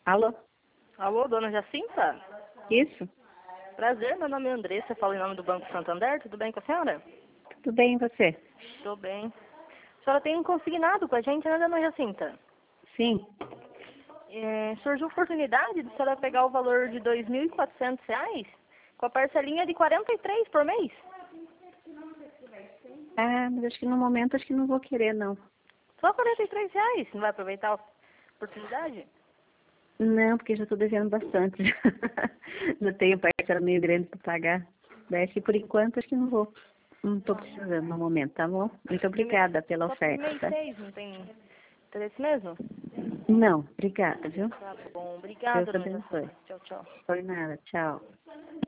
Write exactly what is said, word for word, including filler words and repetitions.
Alô? Alô, dona Jacinta? Isso? Prazer, meu nome é Andressa, falo em nome do Banco Santander, tudo bem com a senhora? Tudo bem, e você? Estou bem. A senhora tem um consignado com a gente, né, dona Jacinta? Sim. É, surgiu a oportunidade de a senhora pegar o valor de dois mil e quatrocentos reais com a parcelinha de quarenta e três por mês. Ah, mas acho que no momento acho que não vou querer, não. Só quarenta e três reais, não vai aproveitar a oportunidade? Não, porque já estou devendo bastante. Já tenho parcela meio grande para pagar. Daí acho que por enquanto acho que não vou. Não estou precisando no momento, tá bom? Muito obrigada pela Só por oferta, mês tá? seis, não tem interesse mesmo? Não, obrigada, viu? Tá bom, Deus obrigada, dona abençoe. Jacinta. Tchau, tchau. Por nada, tchau.